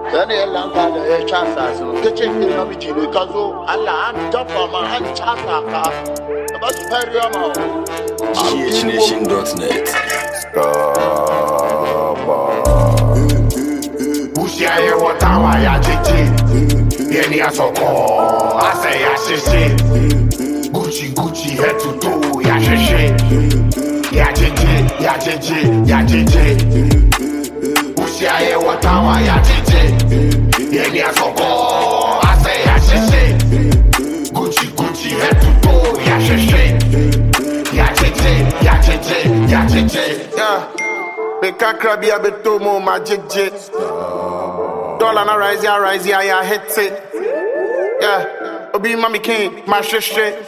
Then you learn how to chance. Kitchen in the meeting because Allah and top of my hand chance. About Superior. GHNation.net. Usiaye watawa ya jiji Yeni ya soko Ase ya shishi Gucci head to toe ya shishi Ya jiji Usiaye watawa ya jiji Yeni ya soko Ase ya shishi Gucci head to toe ya shishi Ya jiji Beka krabi ya betomo ma jiji Dollar na rise, I hit it. Yeah, Obi Mami King, my shit.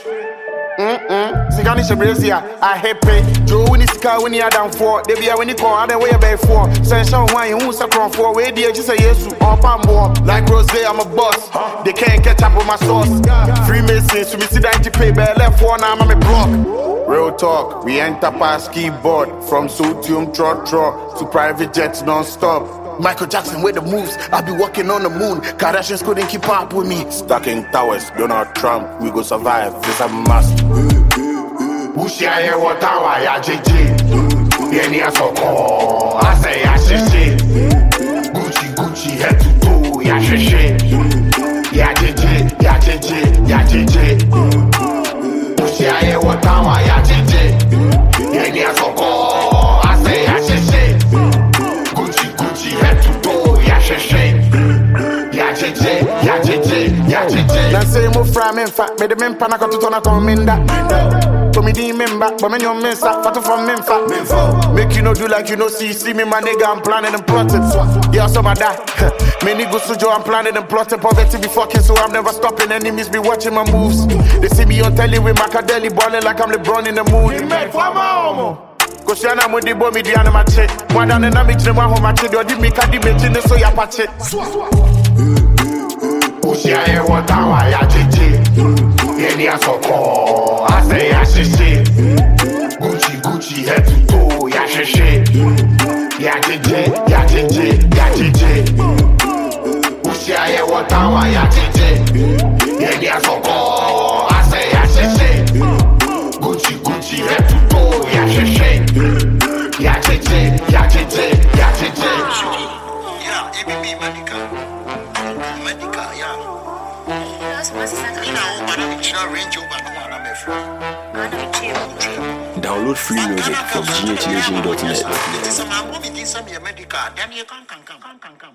Sikani Shabrizia, I hit it. Joe when it's car when you're down for, they be when you call, other way by four. Say, show why who's a crown for, where do you just say yes to all palm more? Like Rose, I'm a boss. They can't catch up with my sauce. Freemasons, so me sit down to pay, but left one, I'm a block. Real talk, we enter past keyboard. From Sotium trot to private jets non-stop. Michael Jackson with the moves, I be walking on the moon. Kardashians couldn't keep up with me. Stuck in towers, Donald Trump, we go survive, this a must. Usiaye watawa ya jiji Yeni ya soko, ase ya shishi Gucci head to toe ya shishi Ya jiji Usiaye watawa ya jiji Yeni ya soko, ase ya shishi Gucci head to toe ya shishi Ya jiji Na say mo fra me fa me de me mpa na kototo na kominda to me di member but me no mensa fatu from memfa make you no do like you no see me my nigga I'm planning and plotting yeah so my die me niggas sujo I'm planning and plotting poverty be fucking so I'm never stopping enemies be watching my moves they see me on telly with Macadeli balling like I'm LeBron in the mood made for my homo Koshana mo di bo mi di ana mache mwada na mi chire mwa ho mache do di mi ka di me chine so ya pache Usiaye watawa ya jiji Yeni ya soko Ase ya shishi Gucci head to toe ya shishi Ya jiji Usiaye watawa ya jiji Yeni ya soko Ase ya shishi Gucci head to toe ya shishi Ya jiji Yeah, ABB Medical, yeah. Download free music from GHNation.net.